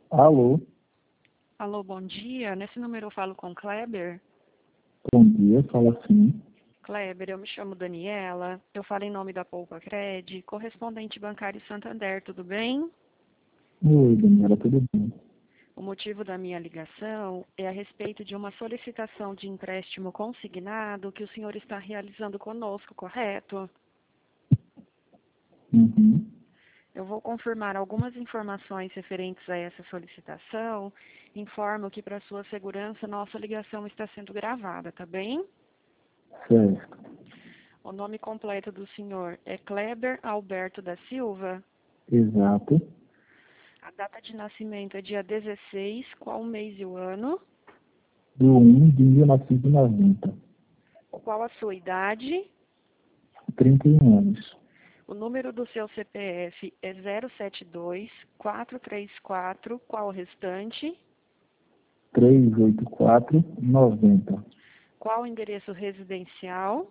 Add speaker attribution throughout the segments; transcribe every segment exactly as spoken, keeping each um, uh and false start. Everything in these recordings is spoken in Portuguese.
Speaker 1: Alô,
Speaker 2: Alô, bom dia. Nesse número eu falo com Kleber.
Speaker 1: bom dia, fala sim.
Speaker 2: Kleber, eu me chamo Daniela. Eu falo em nome da Poupa Cred, correspondente bancário Santander, tudo bem?
Speaker 1: Oi, Daniela, tudo bem?
Speaker 2: O motivo da minha ligação é a respeito de uma solicitação de empréstimo consignado que o senhor está realizando conosco, correto?
Speaker 1: Uhum,
Speaker 2: Eu vou confirmar algumas informações referentes a essa solicitação. Informo que, para sua segurança, nossa ligação está sendo gravada, tá bem?
Speaker 1: certo,
Speaker 2: O nome completo do senhor é Kleber Alberto da Silva.
Speaker 1: exato.
Speaker 2: A data de nascimento é dia dezesseis, qual o mês e o ano?
Speaker 1: Do um de mil novecentos e noventa,
Speaker 2: Qual a sua idade?
Speaker 1: trinta e um anos,
Speaker 2: O número do seu C P F é zero sete dois, quatro três quatro, qual o restante?
Speaker 1: trezentos e oitenta e quatro, noventa.
Speaker 2: Qual o endereço residencial?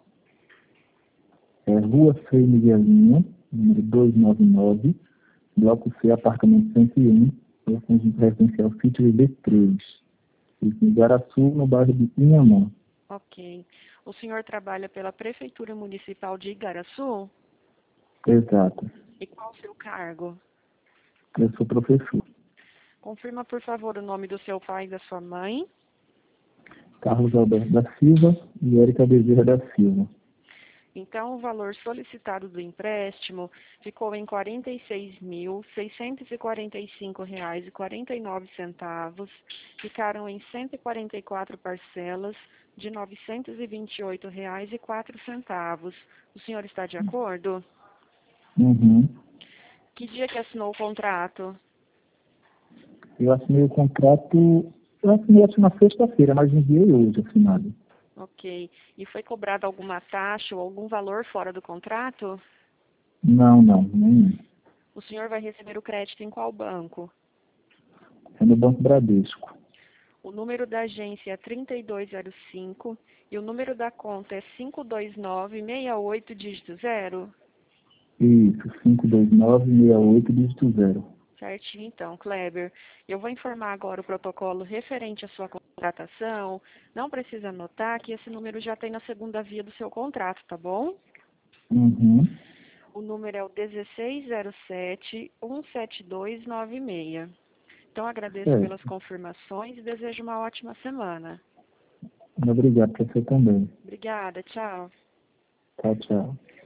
Speaker 1: É Rua Frei Miguelinho, número duzentos e noventa e nove, Bloco C, apartamento cento e um, conjunto residencial Sítio B três, em Igaraçu, no bairro de Inhamã.
Speaker 2: Ok. O senhor trabalha pela Prefeitura Municipal de Igaraçu?
Speaker 1: Exato,
Speaker 2: E qual o seu cargo?
Speaker 1: eu sou professor.
Speaker 2: Confirma, por favor, o nome do seu pai e da sua mãe.
Speaker 1: Carlos Alberto da Silva e Érica Bezerra da Silva.
Speaker 2: Então, o valor solicitado do empréstimo ficou em quarenta e seis mil, seiscentos e quarenta e cinco reais e quarenta e nove centavos. Ficaram em cento e quarenta e quatro parcelas de novecentos e vinte e oito reais e quatro centavos. O senhor está de acordo?
Speaker 1: Uhum.
Speaker 2: Que dia que assinou o contrato?
Speaker 1: Eu assinei o contrato, eu assinei acho na sexta-feira, mas enviei hoje assinado.
Speaker 2: Ok. E foi cobrada alguma taxa ou algum valor fora do contrato?
Speaker 1: Não, não, nem.
Speaker 2: O senhor vai receber o crédito em qual banco?
Speaker 1: É no Banco Bradesco.
Speaker 2: O número da agência é trinta e dois zero cinco e o número da conta é cinco dois nove, seis oito, dígito zero.
Speaker 1: Isso, cinco dois nove, seis oito, dígito zero.
Speaker 2: Certinho, então, Kleber. Eu vou informar agora o protocolo referente à sua contratação. Não precisa anotar que esse número já tem na segunda via do seu contrato, tá bom?
Speaker 1: Uhum.
Speaker 2: O número é o dezesseis zero sete, um sete dois nove seis. Então, agradeço pelas
Speaker 1: Certo.
Speaker 2: confirmações e desejo uma ótima semana.
Speaker 1: Obrigado para você também.
Speaker 2: Obrigada, tchau.
Speaker 1: Tchau, tchau.